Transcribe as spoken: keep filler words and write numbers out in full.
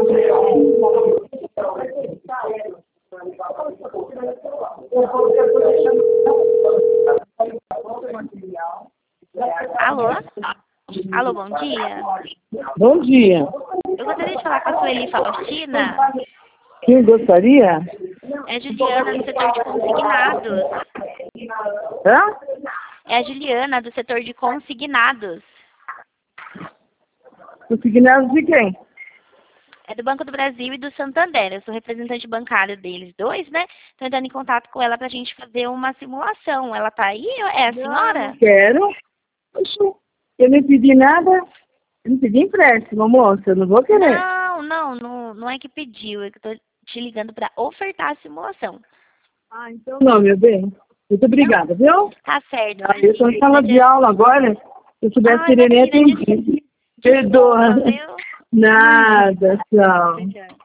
Alô? Alô, bom dia. Bom dia. Eu gostaria de falar com a Sueli Faustina. Quem gostaria? É a Juliana, do setor de consignados. Hã? É a Juliana, do setor de consignados. Consignados de quem? É do Banco do Brasil e do Santander. Eu sou representante bancário deles dois, né? Estou entrando em contato com ela para a gente fazer uma simulação. Ela tá aí? É a senhora? Não quero. Oxe, eu não pedi nada. Eu não pedi empréstimo, moça. Eu não vou querer. Não, não, não, não é que pediu. É que eu tô te ligando para ofertar a simulação. Ah, então não, meu bem. Muito obrigada, viu? Tá certo. Ah, eu estou em sala de aula agora. Se eu soubesse Ah, que ele nem imagina, atendido. Perdoa. Desculpa, viu? Nada, tchau. Tchau.